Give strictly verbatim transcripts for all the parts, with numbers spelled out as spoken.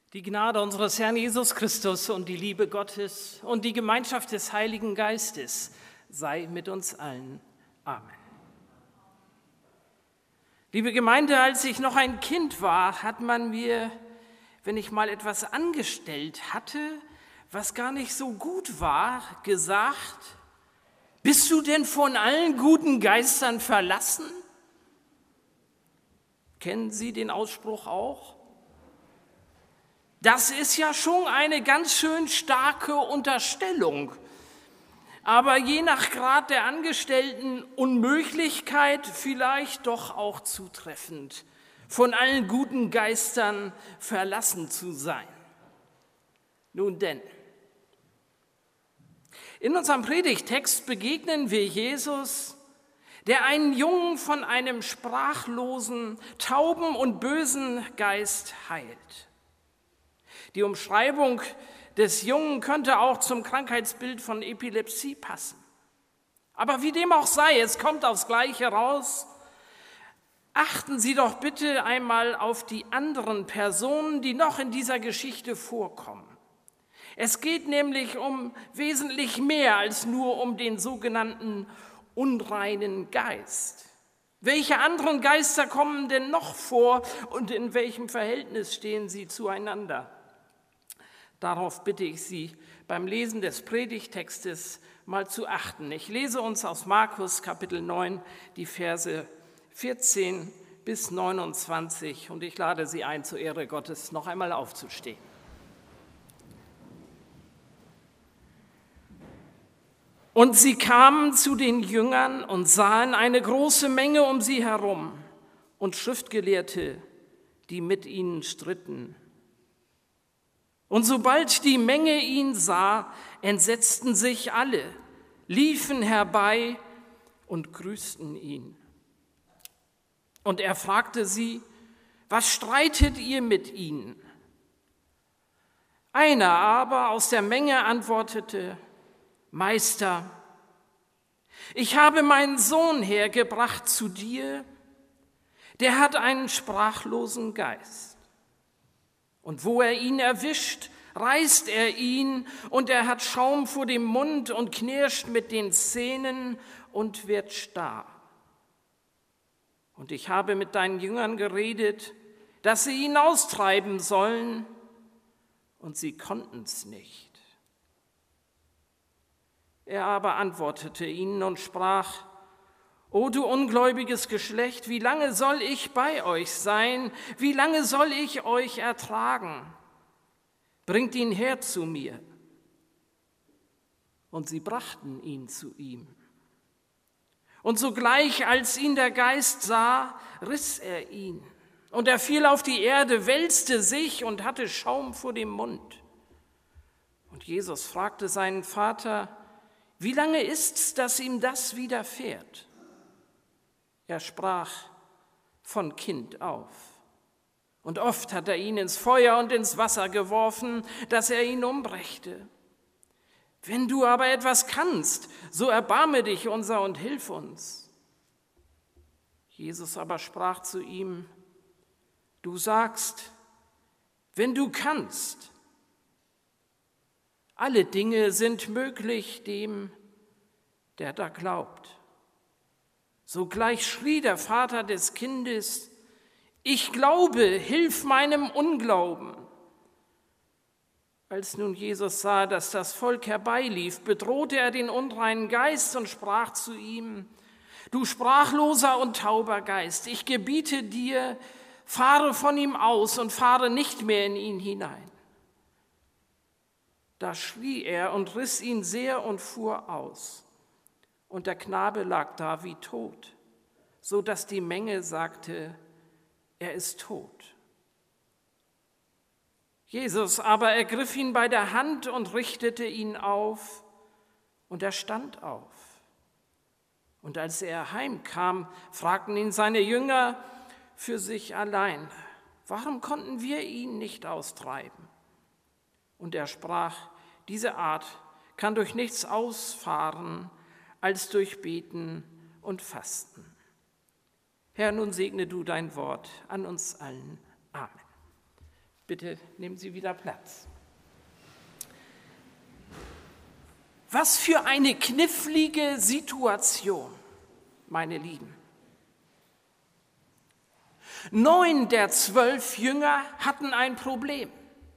Die Gnade unseres Herrn Jesus Christus und die Liebe Gottes und die Gemeinschaft des Heiligen Geistes sei mit uns allen. Amen. Liebe Gemeinde, als ich noch ein Kind war, hat man mir, wenn ich mal etwas angestellt hatte, was gar nicht so gut war, gesagt: Bist du denn von allen guten Geistern verlassen? Kennen Sie den Ausspruch auch? Das ist ja schon eine ganz schön starke Unterstellung. Aber je nach Grad der angestellten Unmöglichkeit vielleicht doch auch zutreffend, von allen guten Geistern verlassen zu sein. Nun denn, in unserem Predigttext begegnen wir Jesus, der einen Jungen von einem sprachlosen, tauben und bösen Geist heilt. Die Umschreibung des Jungen könnte auch zum Krankheitsbild von Epilepsie passen. Aber wie dem auch sei, es kommt aufs Gleiche raus. Achten Sie doch bitte einmal auf die anderen Personen, die noch in dieser Geschichte vorkommen. Es geht nämlich um wesentlich mehr als nur um den sogenannten unreinen Geist. Welche anderen Geister kommen denn noch vor und in welchem Verhältnis stehen sie zueinander? Darauf bitte ich Sie beim Lesen des Predigttextes mal zu achten. Ich lese uns aus Markus Kapitel neun die Verse vierzehn bis neunundzwanzig und ich lade Sie ein, zur Ehre Gottes noch einmal aufzustehen. Und sie kamen zu den Jüngern und sahen eine große Menge um sie herum und Schriftgelehrte, die mit ihnen stritten. Und sobald die Menge ihn sah, entsetzten sich alle, liefen herbei und grüßten ihn. Und er fragte sie: Was streitet ihr mit ihnen? Einer aber aus der Menge antwortete: Meister, ich habe meinen Sohn hergebracht zu dir, der hat einen sprachlosen Geist. Und wo er ihn erwischt, reißt er ihn, und er hat Schaum vor dem Mund und knirscht mit den Zähnen und wird starr. Und ich habe mit deinen Jüngern geredet, dass sie ihn austreiben sollen, und sie konnten es nicht. Er aber antwortete ihnen und sprach: O du ungläubiges Geschlecht, wie lange soll ich bei euch sein? Wie lange soll ich euch ertragen? Bringt ihn her zu mir. Und sie brachten ihn zu ihm. Und sogleich, als ihn der Geist sah, riss er ihn. Und er fiel auf die Erde, wälzte sich und hatte Schaum vor dem Mund. Und Jesus fragte seinen Vater: Wie lange ist's, dass ihm das widerfährt? Er sprach: Von Kind auf. Und oft hat er ihn ins Feuer und ins Wasser geworfen, dass er ihn umbrächte. Wenn du aber etwas kannst, so erbarme dich unser und hilf uns. Jesus aber sprach zu ihm: Du sagst, wenn du kannst. Alle Dinge sind möglich dem, der da glaubt. Sogleich schrie der Vater des Kindes: Ich glaube, hilf meinem Unglauben. Als nun Jesus sah, dass das Volk herbeilief, bedrohte er den unreinen Geist und sprach zu ihm: Du sprachloser und tauber Geist, ich gebiete dir, fahre von ihm aus und fahre nicht mehr in ihn hinein. Da schrie er und riss ihn sehr und fuhr aus. Und der Knabe lag da wie tot, so dass die Menge sagte: Er ist tot. Jesus aber ergriff ihn bei der Hand und richtete ihn auf, und er stand auf. Und als er heimkam, fragten ihn seine Jünger für sich allein: Warum konnten wir ihn nicht austreiben? Und er sprach: Diese Art kann durch nichts ausfahren, als durch Beten und Fasten. Herr, nun segne du dein Wort an uns allen. Amen. Bitte nehmen Sie wieder Platz. Was für eine knifflige Situation, meine Lieben. Neun der zwölf Jünger hatten ein Problem.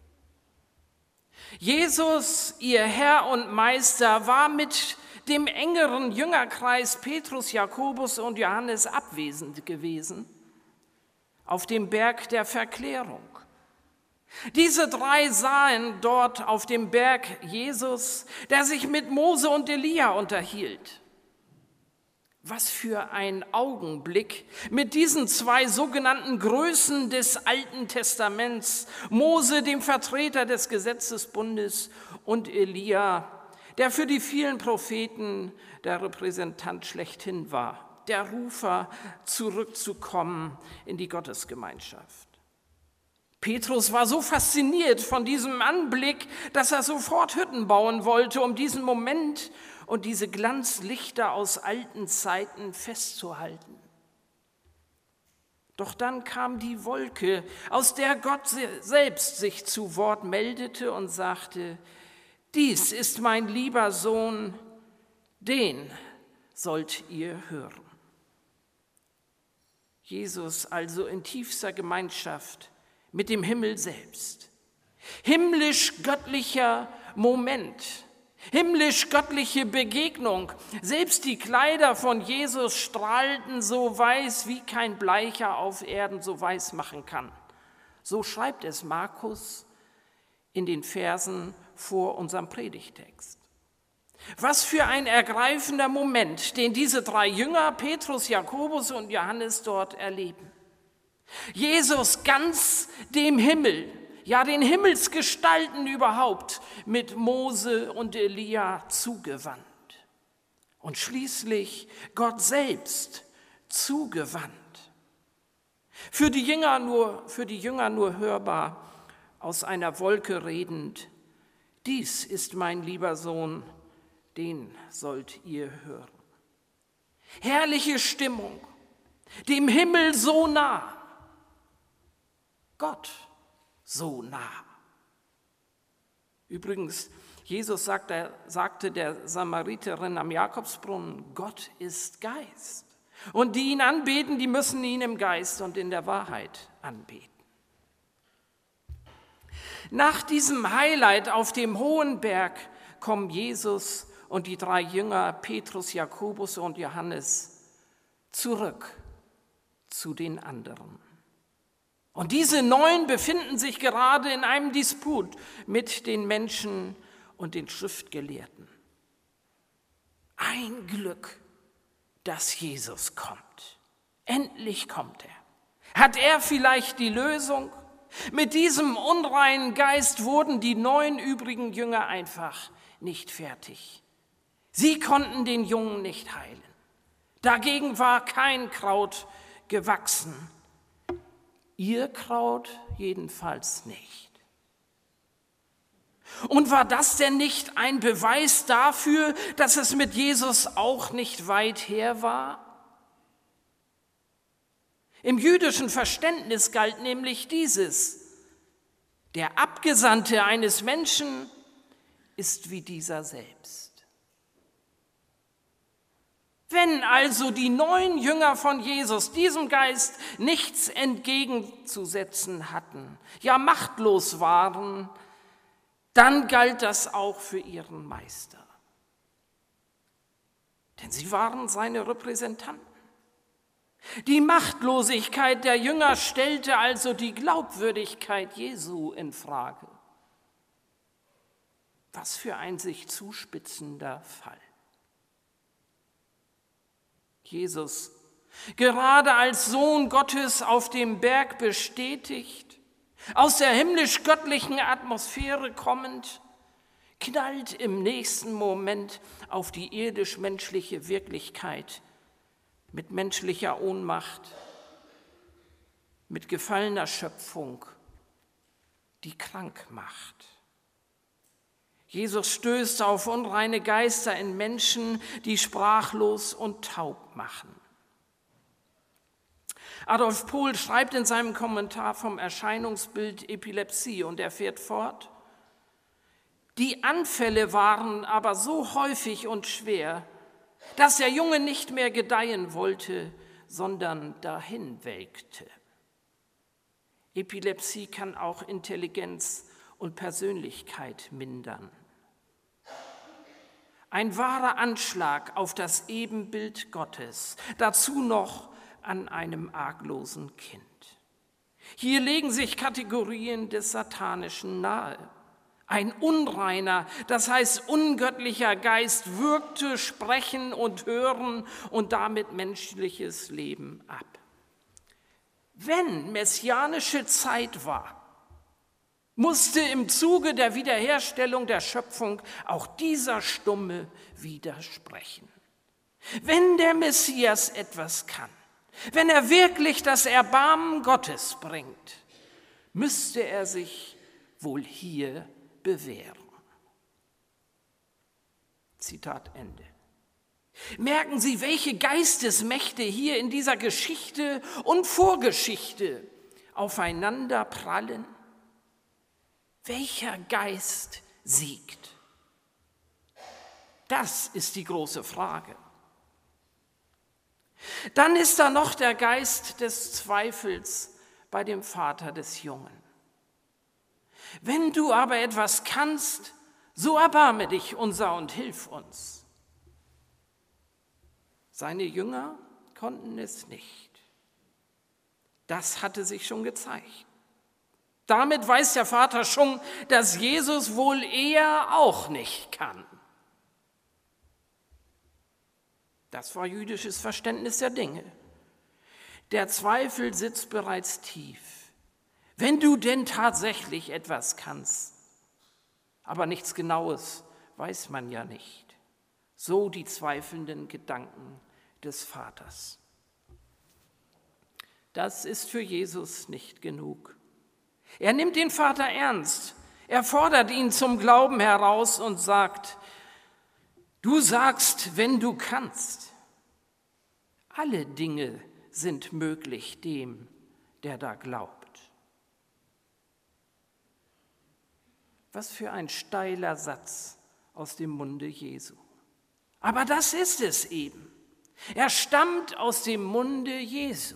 Jesus, ihr Herr und Meister, war mit dem engeren Jüngerkreis Petrus, Jakobus und Johannes abwesend gewesen auf dem Berg der Verklärung. Diese drei sahen dort auf dem Berg Jesus, der sich mit Mose und Elia unterhielt. Was für ein Augenblick mit diesen zwei sogenannten Größen des Alten Testaments, Mose, dem Vertreter des Gesetzesbundes, und Elia, der für die vielen Propheten der Repräsentant schlechthin war, der Rufer, zurückzukommen in die Gottesgemeinschaft. Petrus war so fasziniert von diesem Anblick, dass er sofort Hütten bauen wollte, um diesen Moment und diese Glanzlichter aus alten Zeiten festzuhalten. Doch dann kam die Wolke, aus der Gott selbst sich zu Wort meldete und sagte: Dies ist mein lieber Sohn, den sollt ihr hören. Jesus also in tiefster Gemeinschaft mit dem Himmel selbst. Himmlisch-göttlicher Moment, himmlisch-göttliche Begegnung. Selbst die Kleider von Jesus strahlten so weiß, wie kein Bleicher auf Erden so weiß machen kann. So schreibt es Markus in den Versen vor unserem Predigtext. Was für ein ergreifender Moment, den diese drei Jünger, Petrus, Jakobus und Johannes, dort erleben. Jesus ganz dem Himmel, ja den Himmelsgestalten überhaupt, mit Mose und Elia zugewandt. Und schließlich Gott selbst zugewandt. Für die Jünger nur, für die Jünger nur hörbar, aus einer Wolke redend: Dies ist mein lieber Sohn, den sollt ihr hören. Herrliche Stimmung, dem Himmel so nah, Gott so nah. Übrigens, Jesus sagte, sagte der Samariterin am Jakobsbrunnen: Gott ist Geist. Und die ihn anbeten, die müssen ihn im Geist und in der Wahrheit anbeten. Nach diesem Highlight auf dem hohen Berg kommen Jesus und die drei Jünger, Petrus, Jakobus und Johannes, zurück zu den anderen. Und diese neun befinden sich gerade in einem Disput mit den Menschen und den Schriftgelehrten. Ein Glück, dass Jesus kommt. Endlich kommt er. Hat er vielleicht die Lösung? Mit diesem unreinen Geist wurden die neun übrigen Jünger einfach nicht fertig. Sie konnten den Jungen nicht heilen. Dagegen war kein Kraut gewachsen. Ihr Kraut jedenfalls nicht. Und war das denn nicht ein Beweis dafür, dass es mit Jesus auch nicht weit her war? Im jüdischen Verständnis galt nämlich dieses: Der Abgesandte eines Menschen ist wie dieser selbst. Wenn also die neun Jünger von Jesus diesem Geist nichts entgegenzusetzen hatten, ja machtlos waren, dann galt das auch für ihren Meister. Denn sie waren seine Repräsentanten. Die Machtlosigkeit der Jünger stellte also die Glaubwürdigkeit Jesu in Frage. Was für ein sich zuspitzender Fall. Jesus, gerade als Sohn Gottes auf dem Berg bestätigt, aus der himmlisch-göttlichen Atmosphäre kommend, knallt im nächsten Moment auf die irdisch-menschliche Wirklichkeit mit menschlicher Ohnmacht, mit gefallener Schöpfung, die krank macht. Jesus stößt auf unreine Geister in Menschen, die sprachlos und taub machen. Adolf Pohl schreibt in seinem Kommentar vom Erscheinungsbild Epilepsie und er fährt fort: Die Anfälle waren aber so häufig und schwer, dass der Junge nicht mehr gedeihen wollte, sondern dahin welkte. Epilepsie kann auch Intelligenz und Persönlichkeit mindern. Ein wahrer Anschlag auf das Ebenbild Gottes, dazu noch an einem arglosen Kind. Hier legen sich Kategorien des Satanischen nahe. Ein unreiner, das heißt ungöttlicher Geist würgte Sprechen und Hören und damit menschliches Leben ab. Wenn messianische Zeit war, musste im Zuge der Wiederherstellung der Schöpfung auch dieser Stumme widersprechen. Wenn der Messias etwas kann, wenn er wirklich das Erbarmen Gottes bringt, müsste er sich wohl hier bewähren. Zitat Ende. Merken Sie, welche Geistesmächte hier in dieser Geschichte und Vorgeschichte aufeinander prallen? Welcher Geist siegt? Das ist die große Frage. Dann ist da noch der Geist des Zweifels bei dem Vater des Jungen. Wenn du aber etwas kannst, so erbarme dich unser und hilf uns. Seine Jünger konnten es nicht. Das hatte sich schon gezeigt. Damit weiß der Vater schon, dass Jesus wohl eher auch nicht kann. Das war jüdisches Verständnis der Dinge. Der Zweifel sitzt bereits tief. Wenn du denn tatsächlich etwas kannst, aber nichts Genaues weiß man ja nicht. So die zweifelnden Gedanken des Vaters. Das ist für Jesus nicht genug. Er nimmt den Vater ernst. Er fordert ihn zum Glauben heraus und sagt: Du sagst, wenn du kannst. Alle Dinge sind möglich dem, der da glaubt. Was für ein steiler Satz aus dem Munde Jesu. Aber das ist es eben. Er stammt aus dem Munde Jesu.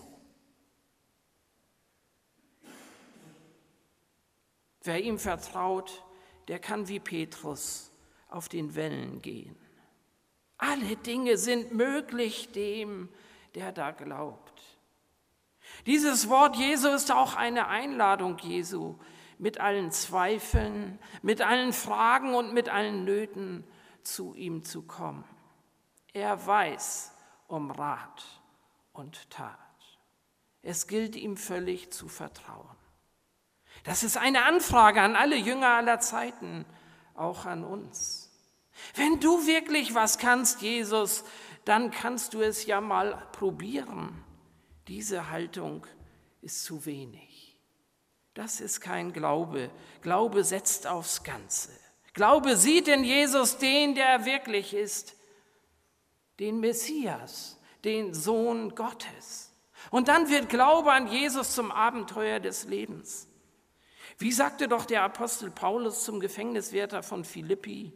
Wer ihm vertraut, der kann wie Petrus auf den Wellen gehen. Alle Dinge sind möglich dem, der da glaubt. Dieses Wort Jesu ist auch eine Einladung Jesu, mit allen Zweifeln, mit allen Fragen und mit allen Nöten zu ihm zu kommen. Er weiß um Rat und Tat. Es gilt ihm völlig zu vertrauen. Das ist eine Anfrage an alle Jünger aller Zeiten, auch an uns. Wenn du wirklich was kannst, Jesus, dann kannst du es ja mal probieren. Diese Haltung ist zu wenig. Das ist kein Glaube. Glaube setzt aufs Ganze. Glaube sieht in Jesus den, der er wirklich ist, den Messias, den Sohn Gottes. Und dann wird Glaube an Jesus zum Abenteuer des Lebens. Wie sagte doch der Apostel Paulus zum Gefängniswärter von Philippi: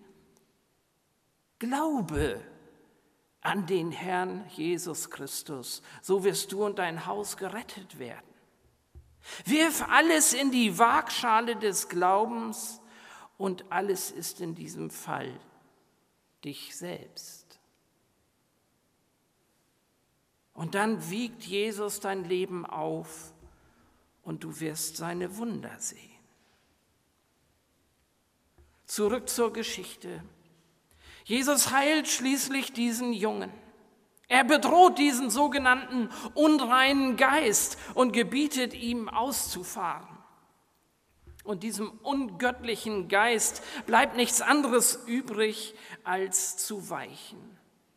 Glaube an den Herrn Jesus Christus, so wirst du und dein Haus gerettet werden. Wirf alles in die Waagschale des Glaubens und alles ist in diesem Fall dich selbst. Und dann wiegt Jesus dein Leben auf und du wirst seine Wunder sehen. Zurück zur Geschichte. Jesus heilt schließlich diesen Jungen. Er bedroht diesen sogenannten unreinen Geist und gebietet ihm auszufahren. Und diesem ungöttlichen Geist bleibt nichts anderes übrig, als zu weichen.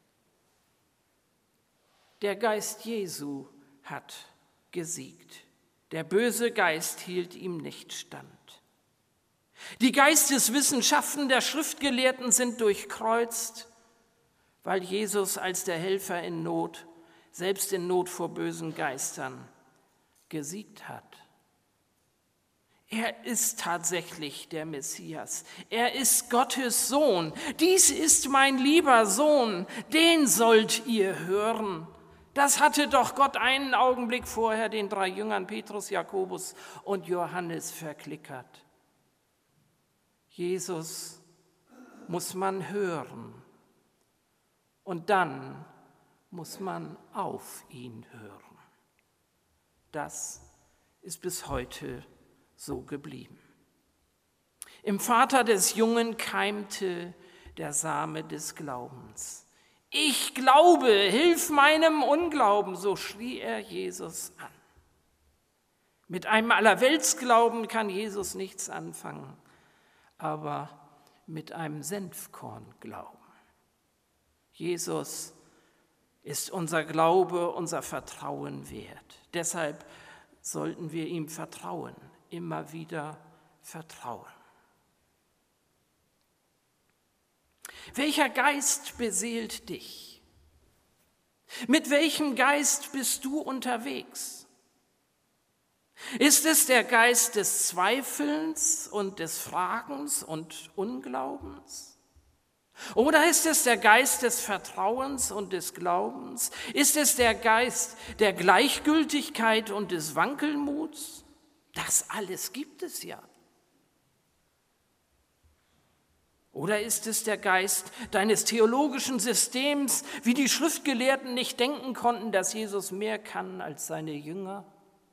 Der Geist Jesu hat gesiegt. Der böse Geist hielt ihm nicht stand. Die Geisteswissenschaften der Schriftgelehrten sind durchkreuzt, weil Jesus als der Helfer in Not, selbst in Not vor bösen Geistern, gesiegt hat. Er ist tatsächlich der Messias. Er ist Gottes Sohn. Dies ist mein lieber Sohn, den sollt ihr hören. Das hatte doch Gott einen Augenblick vorher den drei Jüngern Petrus, Jakobus und Johannes verklickert. Jesus muss man hören und dann muss man auf ihn hören. Das ist bis heute so geblieben. Im Vater des Jungen keimte der Same des Glaubens. Ich glaube, hilf meinem Unglauben, so schrie er Jesus an. Mit einem Allerweltsglauben kann Jesus nichts anfangen, aber mit einem Senfkornglauben. Jesus ist unser Glaube, unser Vertrauen wert. Deshalb sollten wir ihm vertrauen, immer wieder vertrauen. Welcher Geist beseelt dich? Mit welchem Geist bist du unterwegs? Ist es der Geist des Zweifelns und des Fragens und Unglaubens? Oder ist es der Geist des Vertrauens und des Glaubens? Ist es der Geist der Gleichgültigkeit und des Wankelmuts? Das alles gibt es ja. Oder ist es der Geist deines theologischen Systems, wie die Schriftgelehrten nicht denken konnten, dass Jesus mehr kann als seine Jünger?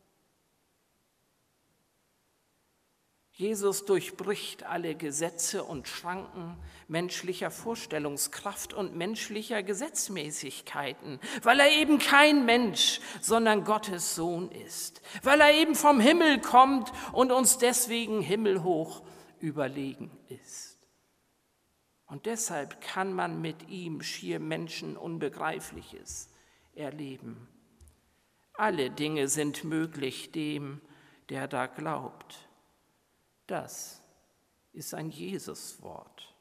Jesus durchbricht alle Gesetze und Schranken menschlicher Vorstellungskraft und menschlicher Gesetzmäßigkeiten, weil er eben kein Mensch, sondern Gottes Sohn ist, weil er eben vom Himmel kommt und uns deswegen himmelhoch überlegen ist. Und deshalb kann man mit ihm schier Menschenunbegreifliches erleben. Alle Dinge sind möglich dem, der da glaubt. Das ist ein Jesuswort.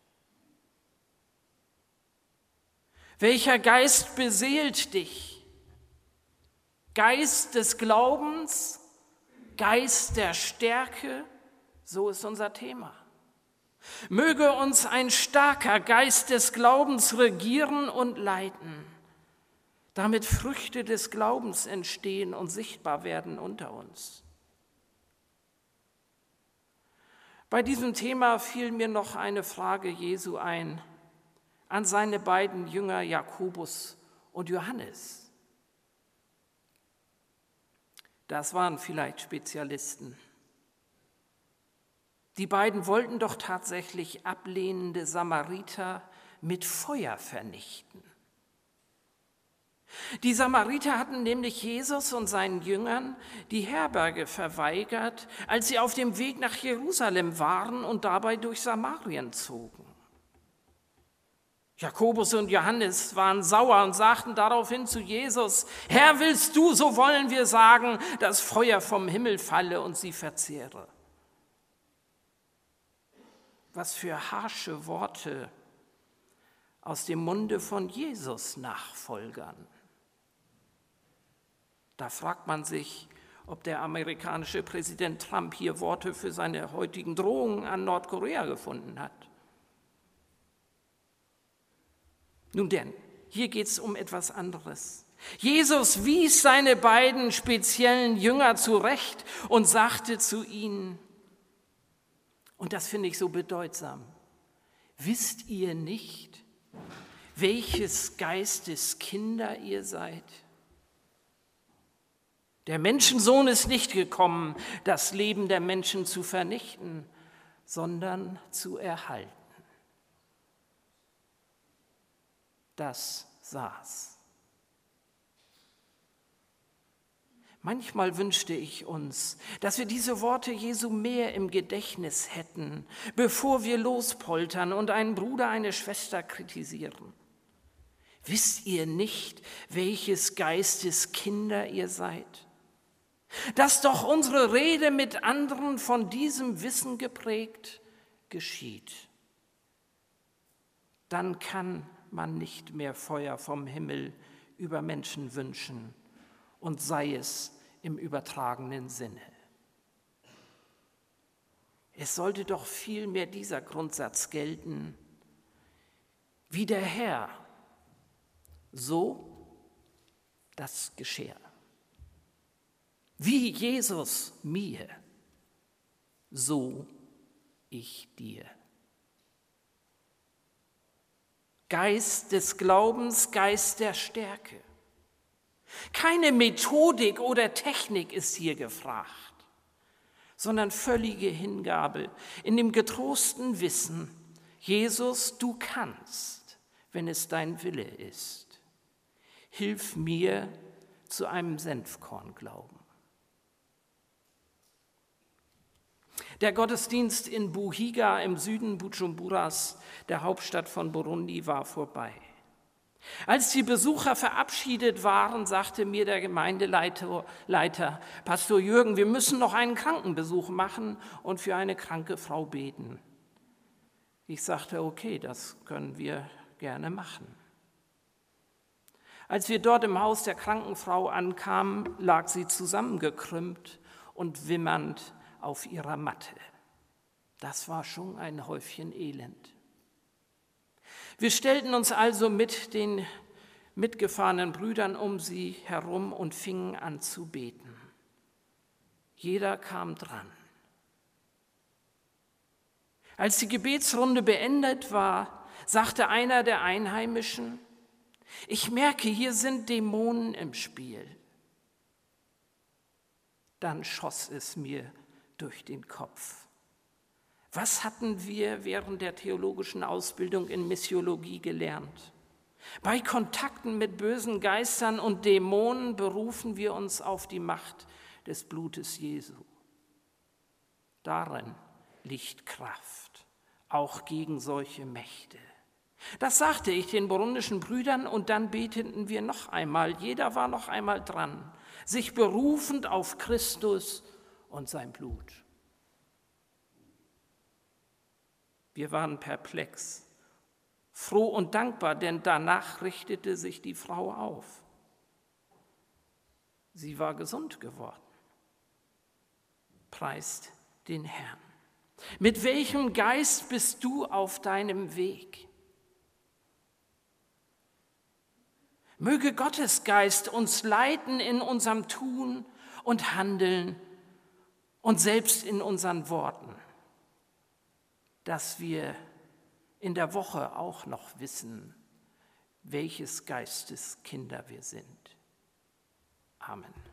Welcher Geist beseelt dich? Geist des Glaubens, Geist der Stärke, so ist unser Thema. Möge uns ein starker Geist des Glaubens regieren und leiten, damit Früchte des Glaubens entstehen und sichtbar werden unter uns. Bei diesem Thema fiel mir noch eine Frage Jesu ein an seine beiden Jünger Jakobus und Johannes. Das waren vielleicht Spezialisten. Die beiden wollten doch tatsächlich ablehnende Samariter mit Feuer vernichten. Die Samariter hatten nämlich Jesus und seinen Jüngern die Herberge verweigert, als sie auf dem Weg nach Jerusalem waren und dabei durch Samarien zogen. Jakobus und Johannes waren sauer und sagten daraufhin zu Jesus: Herr, willst du, so wollen wir sagen, dass Feuer vom Himmel falle und sie verzehre. Was für harsche Worte aus dem Munde von Jesus-Nachfolgern. Da fragt man sich, ob der amerikanische Präsident Trump hier Worte für seine heutigen Drohungen an Nordkorea gefunden hat. Nun denn, hier geht es um etwas anderes. Jesus wies seine beiden speziellen Jünger zurecht und sagte zu ihnen, und das finde ich so bedeutsam: Wisst ihr nicht, welches Geistes Kinder ihr seid? Der Menschensohn ist nicht gekommen, das Leben der Menschen zu vernichten, sondern zu erhalten. Das saß. Manchmal wünschte ich uns, dass wir diese Worte Jesu mehr im Gedächtnis hätten, bevor wir lospoltern und einen Bruder, eine Schwester kritisieren. Wisst ihr nicht, welches Geistes Kinder ihr seid? Dass doch unsere Rede mit anderen von diesem Wissen geprägt geschieht. Dann kann man nicht mehr Feuer vom Himmel über Menschen wünschen, und sei es im übertragenen Sinne. Es sollte doch vielmehr dieser Grundsatz gelten: Wie der Herr, so das geschehe. Wie Jesus mir, so ich dir. Geist des Glaubens, Geist der Stärke. Keine Methodik oder Technik ist hier gefragt, sondern völlige Hingabe in dem getrosten Wissen: Jesus, du kannst, wenn es dein Wille ist. Hilf mir zu einem Senfkornglauben. Der Gottesdienst in Buhiga im Süden Bujumburas, der Hauptstadt von Burundi, war vorbei. Als die Besucher verabschiedet waren, sagte mir der Gemeindeleiter, Leiter, Pastor Jürgen, wir müssen noch einen Krankenbesuch machen und für eine kranke Frau beten. Ich sagte, okay, das können wir gerne machen. Als wir dort im Haus der kranken Frau ankamen, lag sie zusammengekrümmt und wimmernd auf ihrer Matte. Das war schon ein Häufchen Elend. Wir stellten uns also mit den mitgefahrenen Brüdern um sie herum und fingen an zu beten. Jeder kam dran. Als die Gebetsrunde beendet war, sagte einer der Einheimischen: Ich merke, hier sind Dämonen im Spiel. Dann schoss es mir durch den Kopf. Was hatten wir während der theologischen Ausbildung in Missiologie gelernt? Bei Kontakten mit bösen Geistern und Dämonen berufen wir uns auf die Macht des Blutes Jesu. Darin liegt Kraft, auch gegen solche Mächte. Das sagte ich den burundischen Brüdern und dann beteten wir noch einmal, jeder war noch einmal dran, sich berufend auf Christus und sein Blut. Wir waren perplex, froh und dankbar, denn danach richtete sich die Frau auf. Sie war gesund geworden. Preist den Herrn. Mit welchem Geist bist du auf deinem Weg? Möge Gottes Geist uns leiten in unserem Tun und Handeln und selbst in unseren Worten, dass wir in der Woche auch noch wissen, welches Geistes Kinder wir sind. Amen.